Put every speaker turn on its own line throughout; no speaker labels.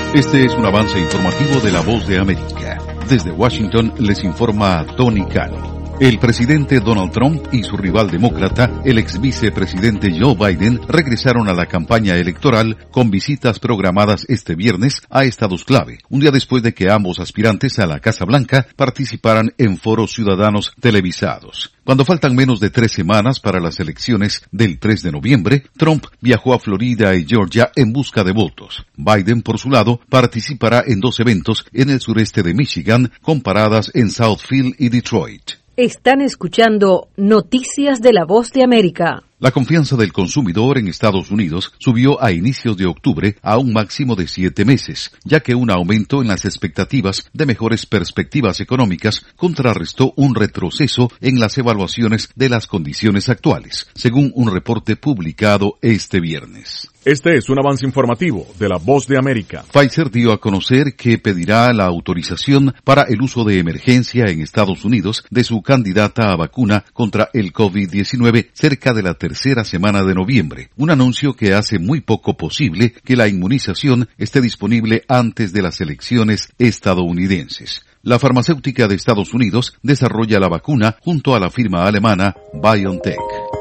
Este es un avance informativo de La Voz de América. Desde Washington les informa Tony Cano. El presidente Donald Trump y su rival demócrata, el ex vicepresidente Joe Biden, regresaron a la campaña electoral con visitas programadas este viernes a estados clave, un día después de que ambos aspirantes a la Casa Blanca participaran en foros ciudadanos televisados. Cuando faltan menos de 3 semanas para las elecciones del 3 de noviembre, Trump viajó a Florida y Georgia en busca de votos. Biden, por su lado, participará en 2 eventos en el sureste de Michigan, con paradas en Southfield y Detroit.
Están escuchando Noticias de La Voz de América.
La confianza del consumidor en Estados Unidos subió a inicios de octubre a un máximo de 7 meses, ya que un aumento en las expectativas de mejores perspectivas económicas contrarrestó un retroceso en las evaluaciones de las condiciones actuales, según un reporte publicado este viernes.
Este es un avance informativo de La Voz de América.
Pfizer dio a conocer que pedirá la autorización para el uso de emergencia en Estados Unidos de su candidata a vacuna contra el COVID-19 cerca de la tercera semana de noviembre, un anuncio que hace muy poco posible que la inmunización esté disponible antes de las elecciones estadounidenses. La farmacéutica de Estados Unidos desarrolla la vacuna junto a la firma alemana BioNTech.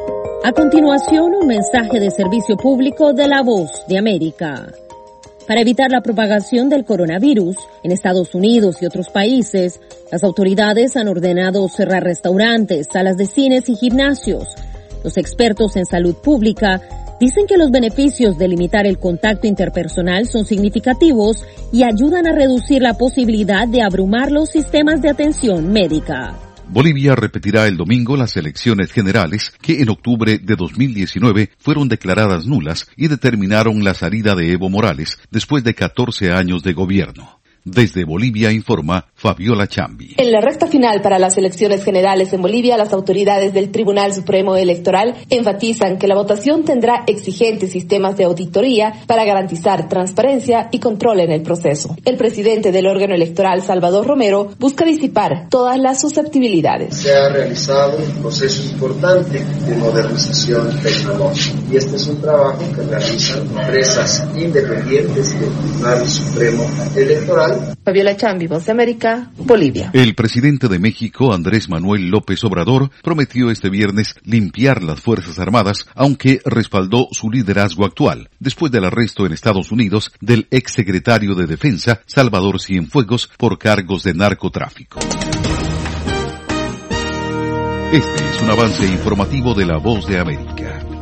A continuación, un mensaje de servicio público de La Voz de América. Para evitar la propagación del coronavirus en Estados Unidos y otros países, las autoridades han ordenado cerrar restaurantes, salas de cines y gimnasios. Los expertos en salud pública dicen que los beneficios de limitar el contacto interpersonal son significativos y ayudan a reducir la posibilidad de abrumar los sistemas de atención médica.
Bolivia repetirá el domingo las elecciones generales que en octubre de 2019 fueron declaradas nulas y determinaron la salida de Evo Morales después de 14 años de gobierno. Desde Bolivia informa Fabiola Chambi.
En la recta final para las elecciones generales en Bolivia, las autoridades del Tribunal Supremo Electoral enfatizan que la votación tendrá exigentes sistemas de auditoría para garantizar transparencia y control en el proceso. El presidente del órgano electoral, Salvador Romero, busca disipar todas las susceptibilidades.
Se ha realizado un proceso importante de modernización tecnológica y este es un trabajo que realizan empresas independientes del Tribunal Supremo Electoral.
Fabiola Chambi, Voz de América, Bolivia.
El presidente de México, Andrés Manuel López Obrador, prometió este viernes limpiar las Fuerzas Armadas, aunque respaldó su liderazgo actual, después del arresto en Estados Unidos del exsecretario de Defensa, Salvador Cienfuegos, por cargos de narcotráfico. Este es un avance informativo de La Voz de América.